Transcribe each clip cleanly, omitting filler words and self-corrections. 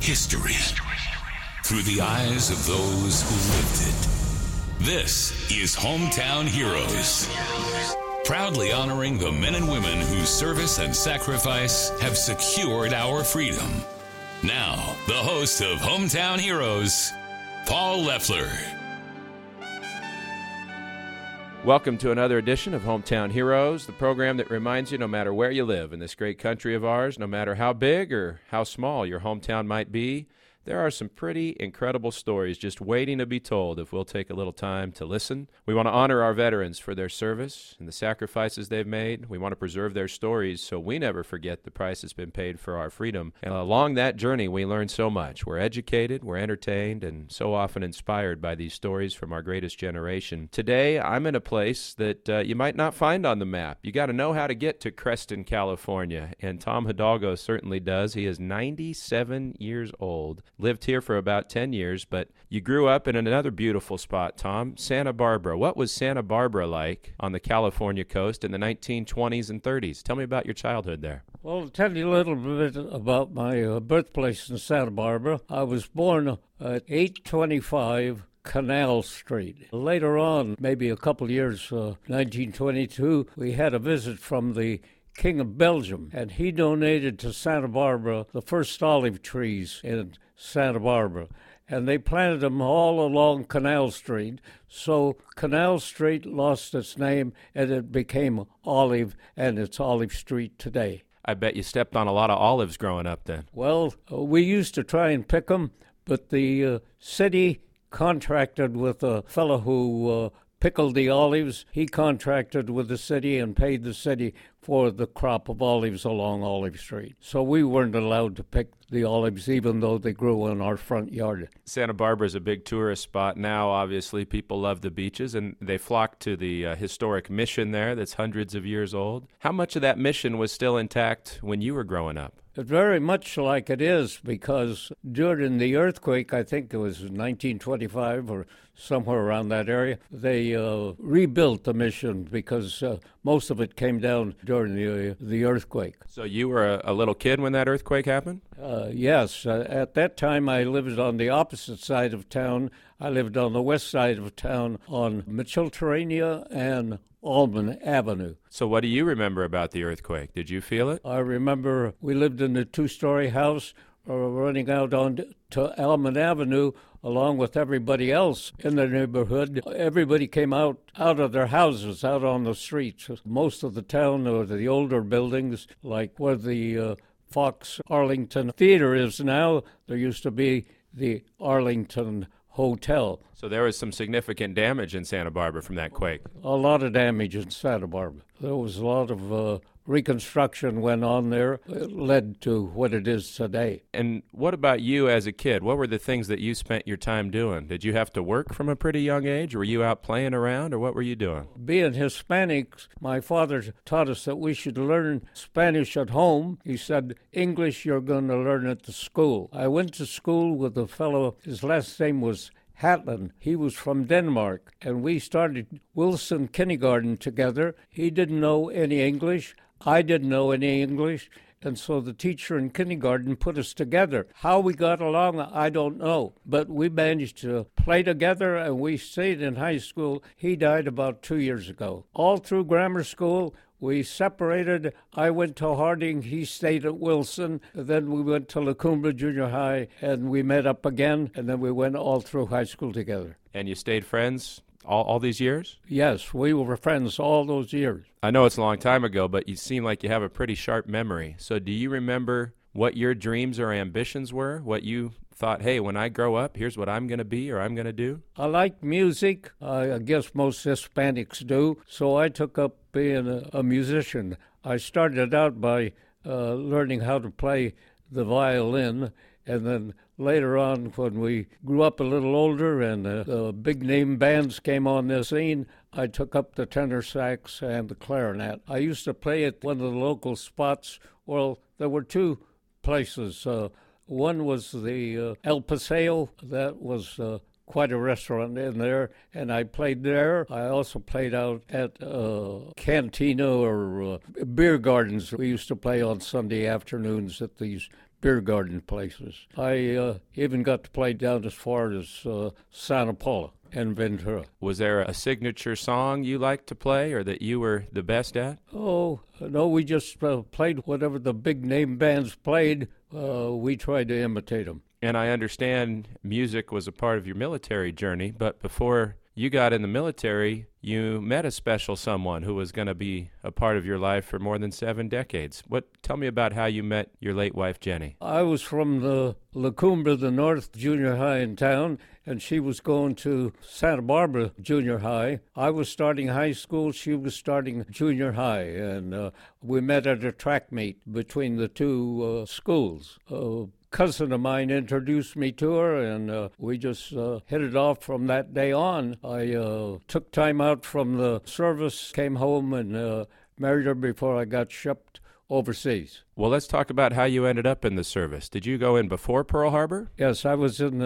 history through the eyes of those who lived it. This is Hometown Heroes, proudly honoring the men and women whose service and sacrifice have secured our freedom. Now, the host of Hometown Heroes, Paul Leffler. Welcome to another edition of Hometown Heroes, the program that reminds you no matter where you live in this great country of ours, no matter how big or how small your hometown might be, there are some pretty incredible stories just waiting to be told if we'll take a little time to listen. We want to honor our veterans for their service and the sacrifices they've made. We want to preserve their stories so we never forget the price that's been paid for our freedom. And along that journey, we learn so much. We're educated, we're entertained, and so often inspired by these stories from our greatest generation. Today, I'm in a place that you might not find on the map. You got to know how to get to Creston, California, and Tom Hidalgo certainly does. He is 97 years old. Lived here for about 10 years, but you grew up in another beautiful spot, Tom, Santa Barbara. What was Santa Barbara like on the California coast in the 1920s and 30s? Tell me about your childhood there. Well, to tell you a little bit about my birthplace in Santa Barbara, I was born at 825 Canal Street. Later on, maybe a couple years, 1922, we had a visit from the King of Belgium, and he donated to Santa Barbara the first olive trees in Santa Barbara, and they planted them all along Canal Street, so Canal Street lost its name, and it became Olive, and it's Olive Street today. I bet you stepped on a lot of olives growing up then. Well, we used to try and pick them, but the city contracted with a fellow who pickled the olives. He contracted with the city and paid the city for the crop of olives along Olive Street. So we weren't allowed to pick the olives even though they grew in our front yard. Santa Barbara is a big tourist spot now. Obviously, people love the beaches, and they flock to the historic mission there that's hundreds of years old. How much of that mission was still intact when you were growing up? It's very much like it is, because during the earthquake, I think it was 1925 or somewhere around that area, they rebuilt the mission because most of it came down during the earthquake. So you were a little kid when that earthquake happened? Yes. At that time, I lived on the opposite side of town. I lived on the west side of town on Mitchell-Terrania and Almond Avenue. So what do you remember about the earthquake? Did you feel it? I remember we lived in a two-story house running out on to Almond Avenue along with everybody else in the neighborhood. Everybody came out of their houses, out on the streets. Most of the town, or the older buildings, like where the Fox Arlington Theater is now, there used to be the Arlington Hotel. So there was some significant damage in Santa Barbara from that quake. A lot of damage in Santa Barbara. There was a lot of reconstruction went on there. It led to what it is today. And what about you as a kid? What were the things that you spent your time doing? Did you have to work from a pretty young age? Were you out playing around, or what were you doing? Being Hispanics, my father taught us that we should learn Spanish at home. He said, English you're going to learn at the school. I went to school with a fellow, his last name was Hatland. He was from Denmark, and we started Wilson Kindergarten together. He didn't know any English. I didn't know any English, and so the teacher in kindergarten put us together. How we got along, I don't know, but we managed to play together, and we stayed in high school. He died about 2 years ago. All through grammar school, we separated. I went to Harding. He stayed at Wilson. Then we went to Lacumba Junior High, and we met up again, and then we went all through high school together. And you stayed friends all these years? Yes, we were friends all those years. I know it's a long time ago, but you seem like you have a pretty sharp memory. So do you remember what your dreams or ambitions were? What you thought, hey, when I grow up, here's what I'm going to be or I'm going to do? I like music. I guess most Hispanics do. So I took up being a musician. I started out by learning how to play the violin, and then later on, when we grew up a little older and the big-name bands came on the scene, I took up the tenor sax and the clarinet. I used to play at one of the local spots. Well, there were two places. One was the El Paseo. That was quite a restaurant in there, and I played there. I also played out at Cantina or beer gardens. We used to play on Sunday afternoons at these beer garden places. I even got to play down as far as Santa Paula and Ventura. Was there a signature song you liked to play or that you were the best at? Oh, no, we just played whatever the big name bands played. We tried to imitate them. And I understand music was a part of your military journey, but before you got in the military, you met a special someone who was going to be a part of your life for more than 7 decades. Tell me about how you met your late wife, Jenny. I was from the La Cumbre, the North Junior High in town, and she was going to Santa Barbara Junior High. I was starting high school, she was starting junior high, and we met at a track meet between the two schools. Cousin of mine introduced me to her, and we just hit it off from that day on. I took time out from the service, came home, and married her before I got shipped overseas. Well, let's talk about how you ended up in the service. Did you go in before Pearl Harbor? Yes, I was in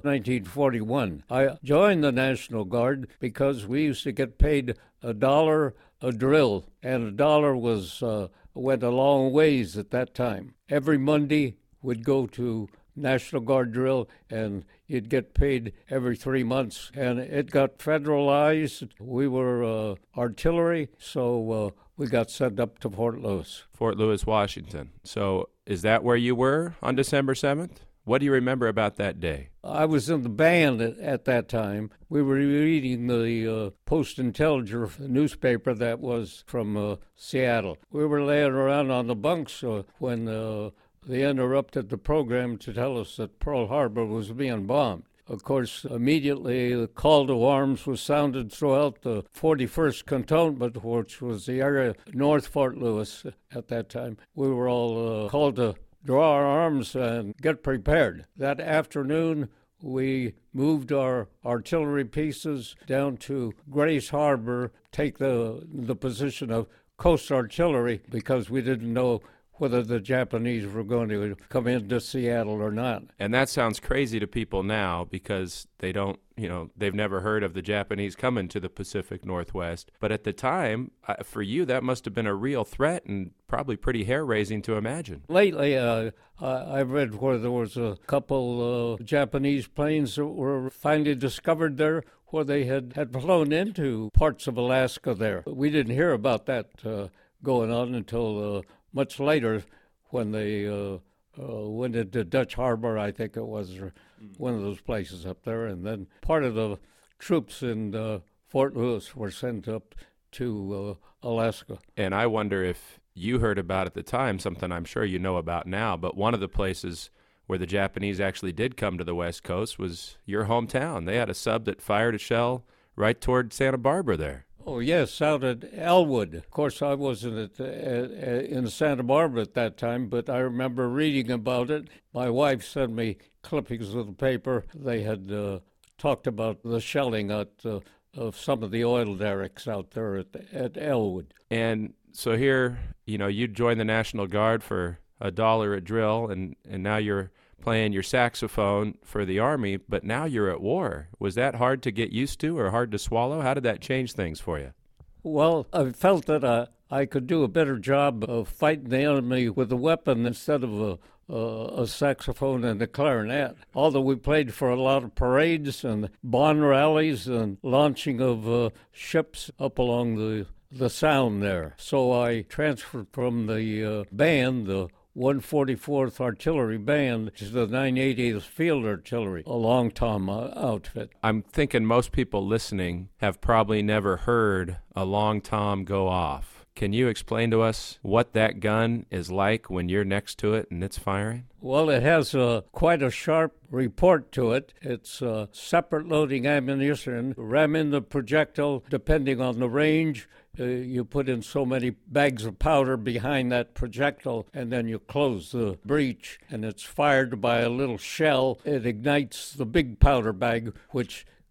1941. I joined the National Guard because we used to get paid $1 a drill, and $1 was went a long ways at that time. Every Monday, would go to National Guard drill, and you'd get paid every 3 months. And it got federalized. We were artillery, so we got sent up to Fort Lewis. Fort Lewis, Washington. So is that where you were on December 7th? What do you remember about that day? I was in the band at that time. We were reading the Post-Intelliger newspaper that was from Seattle. We were laying around on the bunks when they interrupted the program to tell us that Pearl Harbor was being bombed. Of course, immediately the call to arms was sounded throughout the 41st Cantonment, which was the area north Fort Lewis at that time. We were all called to draw our arms and get prepared. That afternoon, we moved our artillery pieces down to Grace Harbor, take the position of coast artillery, because we didn't know whether the Japanese were going to come into Seattle or not. And that sounds crazy to people now because they don't, they've never heard of the Japanese coming to the Pacific Northwest. But at the time, for you, that must have been a real threat and probably pretty hair-raising to imagine. Lately, I've read where there was a couple Japanese planes that were finally discovered there where they had flown into parts of Alaska there. We didn't hear about that going on until much later when they went into Dutch Harbor, I think it was, or one of those places up there. And then part of the troops in Fort Lewis were sent up to Alaska. And I wonder if you heard about at the time, something I'm sure you know about now, but one of the places where the Japanese actually did come to the West Coast was your hometown. They had a sub that fired a shell right toward Santa Barbara there. Oh, yes, out at Elwood. Of course, I wasn't in Santa Barbara at that time, but I remember reading about it. My wife sent me clippings of the paper. They had talked about the shelling of some of the oil derricks out there at Elwood. And so here, you joined the National Guard for $1 a drill, and now you're playing your saxophone for the Army, but now you're at war. Was that hard to get used to or hard to swallow? How did that change things for you? Well, I felt that I could do a better job of fighting the enemy with a weapon instead of a saxophone and a clarinet. Although we played for a lot of parades and bond rallies and launching of ships up along the Sound there. So I transferred from the band, the 144th Artillery Band, to the 980th Field Artillery, a long tom outfit. I'm thinking most people listening have probably never heard a long tom go off. Can you explain to us what that gun is like when you're next to it and it's firing? Well, it has quite a sharp report to it. It's separate loading ammunition, ramming the projectile depending on the range. You put in so many bags of powder behind that projectile, and then you close the breech, and it's fired by a little shell. It ignites the big powder bag, which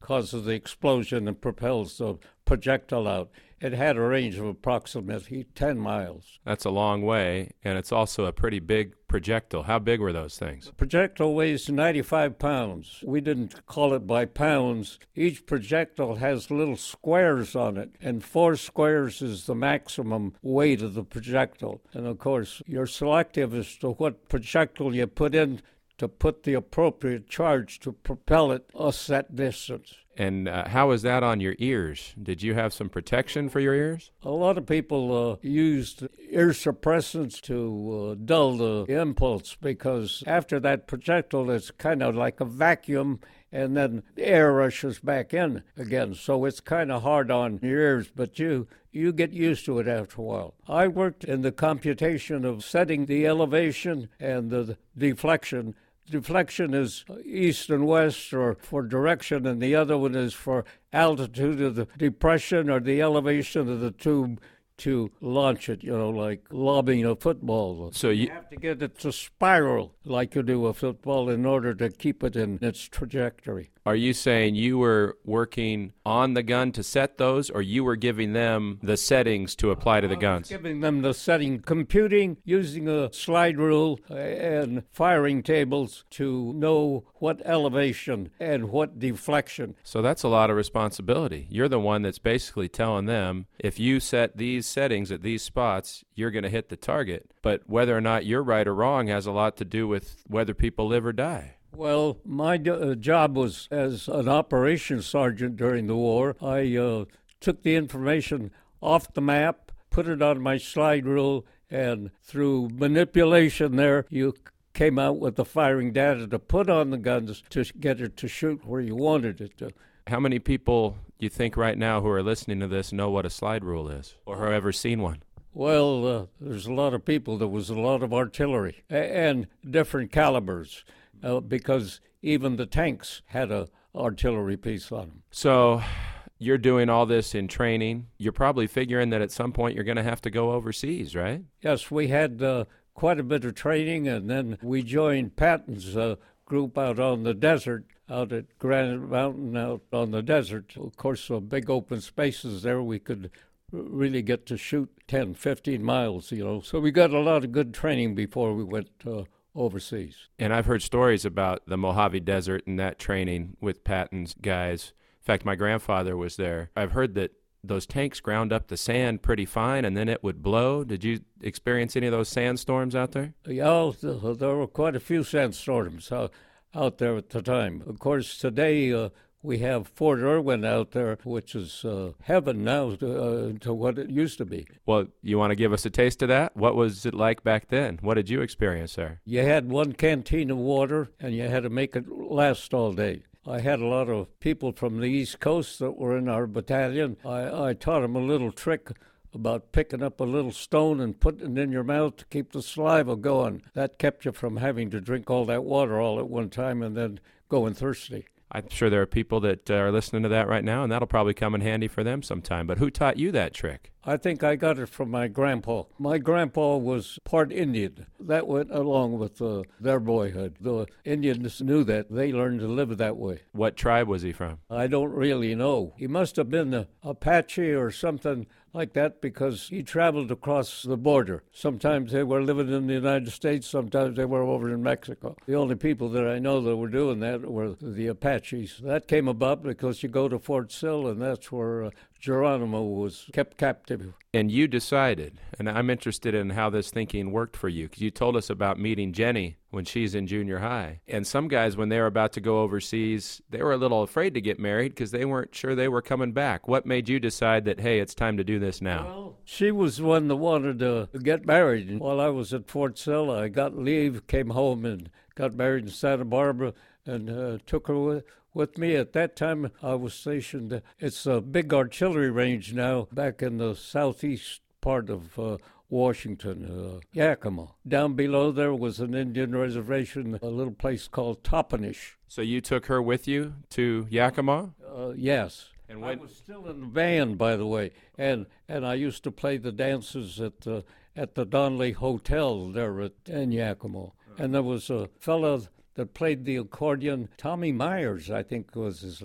causes the explosion and propels the projectile out. It had a range of approximately 10 miles. That's a long way, and it's also a pretty big projectile. How big were those things? The projectile weighs 95 pounds. We didn't call it by pounds. Each projectile has little squares on it, and 4 squares is the maximum weight of the projectile. And, of course, you're selective as to what projectile you put in to put the appropriate charge to propel it a set distance. And how was that on your ears? Did you have some protection for your ears? A lot of people used ear suppressants to dull the impulse, because after that projectile, it's kind of like a vacuum, and then the air rushes back in again. So it's kind of hard on your ears, but you get used to it after a while. I worked in the computation of setting the elevation and the deflection. Deflection is east and west, or for direction, and the other one is for altitude of the depression or the elevation of the tube to launch it, like lobbing a football. So you have to get it to spiral like you do a football in order to keep it in its trajectory. Are you saying you were working on the gun to set those, or you were giving them the settings to apply to the guns? Giving them the setting, computing, using a slide rule and firing tables to know what elevation and what deflection. So that's a lot of responsibility. You're the one that's basically telling them, if you set these settings at these spots, you're going to hit the target. But whether or not you're right or wrong has a lot to do with whether people live or die. Well, my job was as an operations sergeant during the war. I took the information off the map, put it on my slide rule, and through manipulation there, you came out with the firing data to put on the guns to get it to shoot where you wanted it to. How many people you think right now who are listening to this know what a slide rule is, or have ever seen one? Well, there's a lot of people. There was a lot of artillery and different calibers. Because even the tanks had a artillery piece on them. So you're doing all this in training. You're probably figuring that at some point you're going to have to go overseas, right? Yes, we had quite a bit of training, and then we joined Patton's group out on the desert, out at Granite Mountain, out on the desert. Of course, big open spaces there. We could really get to shoot 10, 15 miles, So we got a lot of good training before we went overseas. And I've heard stories about the Mojave Desert and that training with Patton's guys. In fact, my grandfather was there. I've heard that those tanks ground up the sand pretty fine and then it would blow. Did you experience any of those sandstorms out there? Yeah, there were quite a few sandstorms out there at the time. Of course, today we have Fort Irwin out there, which is heaven now to what it used to be. Well, you want to give us a taste of that? What was it like back then? What did you experience there? You had one canteen of water, and you had to make it last all day. I had a lot of people from the East Coast that were in our battalion. I taught them a little trick about picking up a little stone and putting it in your mouth to keep the saliva going. That kept you from having to drink all that water all at one time and then going thirsty. I'm sure there are people that are listening to that right now, and that'll probably come in handy for them sometime. But who taught you that trick? I think I got it from my grandpa. My grandpa was part Indian. That went along with their boyhood. The Indians knew that. They learned to live that way. What tribe was he from? I don't really know. He must have been an Apache or something like that, because he traveled across the border. Sometimes they were living in the United States, sometimes they were over in Mexico. The only people that I know that were doing that were the Apaches. That came about because you go to Fort Sill, and that's where Geronimo was kept captive. And you decided, and I'm interested in how this thinking worked for you, because you told us about meeting Jenny when she's in junior high. And some guys, when they were about to go overseas, they were a little afraid to get married because they weren't sure they were coming back. What made you decide that, hey, it's time to do this now? Well, she was the one that wanted to get married. And while I was at Fort Sill, I got leave, came home, and got married in Santa Barbara, and took her with me. At that time, I was stationed. It's a big artillery range now back in the southeast part of Washington, Yakima. Down below there was an Indian reservation, a little place called Toppenish. So you took her with you to Yakima? Yes. And when... I was still in the band, by the way, and I used to play the dances at the Donnelly Hotel there in Yakima. And there was a fellow that played the accordion, Tommy Myers, I think was his name.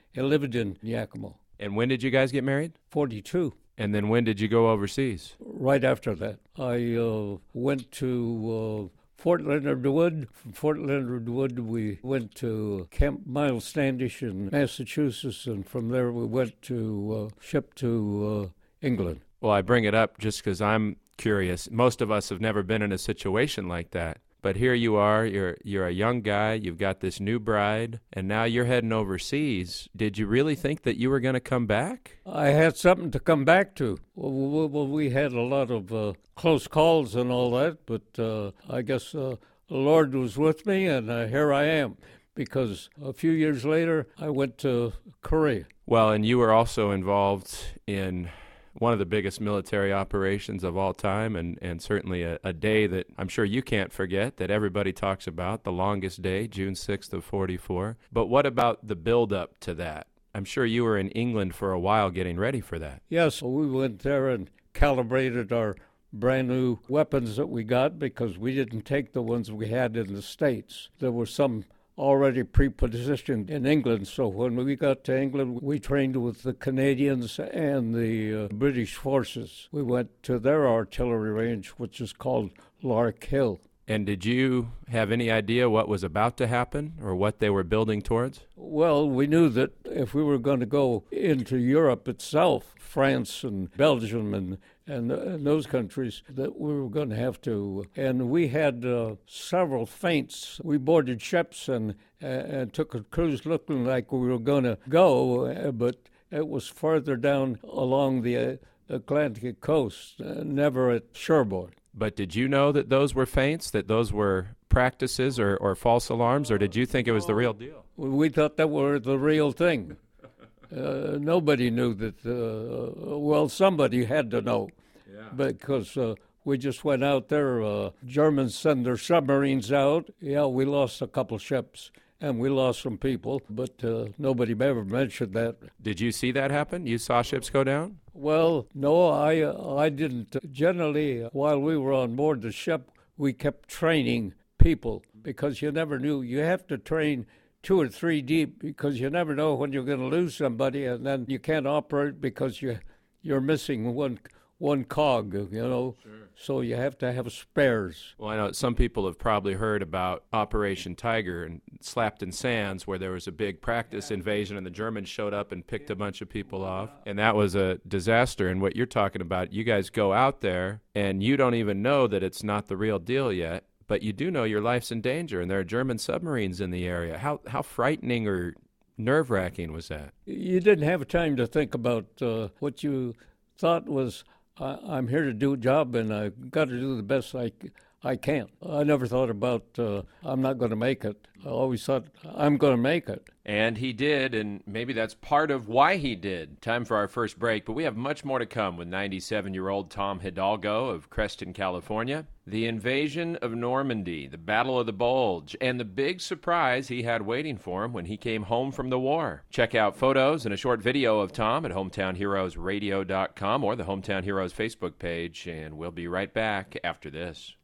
He lived in Yakima. And when did you guys get married? 42. And then when did you go overseas? Right after that, I went to Fort Leonard Wood. From Fort Leonard Wood, we went to Camp Miles Standish in Massachusetts, and from there we went to ship to England. Well, I bring it up just because I'm curious. Most of us have never been in a situation like that. But here you are, you're a young guy, you've got this new bride, and now you're heading overseas. Did you really think that you were going to come back? I had something to come back to. Well, we had a lot of close calls and all that, but I guess the Lord was with me, and here I am. Because a few years later, I went to Korea. Well, and you were also involved in one of the biggest military operations of all time, and certainly a day that I'm sure you can't forget, that everybody talks about, the longest day, June 6th of 44. But what about the build-up to that? I'm sure you were in England for a while getting ready for that. Yes, we went there and calibrated our brand new weapons that we got because we didn't take the ones we had in the States. There were some already pre-positioned in England, so when we got to England, we trained with the Canadians and the British forces. We went to their artillery range, which is called Lark Hill. And did you have any idea what was about to happen or what they were building towards? Well, we knew that if we were going to go into Europe itself, France and Belgium and those countries, that we were going to have to. And we had several feints. We boarded ships and took a cruise looking like we were going to go, but it was farther down along the Atlantic coast, never at Cherbourg. But did you know that those were feints, that those were practices or false alarms, or did you think it was the real deal? We thought that were the real thing. Nobody knew that. Well, somebody had to know, because we just went out there. Germans send their submarines out. Yeah, we lost a couple ships, and we lost some people, but nobody ever mentioned that. Did you see that happen? You saw ships go down? Well, no, I didn't. Generally, while we were on board the ship, we kept training people because you never knew. You have to train 2 or 3 deep because you never know when you're going to lose somebody, and then you can't operate because you're missing one cog, you know. Sure. So you have to have spares. Well, I know some people have probably heard about Operation Tiger and Slapton Sands, where there was a big practice invasion and the Germans showed up and picked a bunch of people off. And that was a disaster. And what you're talking about, you guys go out there and you don't even know that it's not the real deal yet, but you do know your life's in danger and there are German submarines in the area. How frightening or nerve-wracking was that? You didn't have time to think about what you thought was, I'm here to do a job, and I've got to do the best I can. I never thought about I'm not going to make it. I always thought I'm going to make it. And he did, and maybe that's part of why he did. Time for our first break, but we have much more to come with 97-year-old Tom Hidalgo of Creston, California. The invasion of Normandy, the Battle of the Bulge, and the big surprise he had waiting for him when he came home from the war. Check out photos and a short video of Tom at HometownHeroesRadio.com or the Hometown Heroes Facebook page, and we'll be right back after this.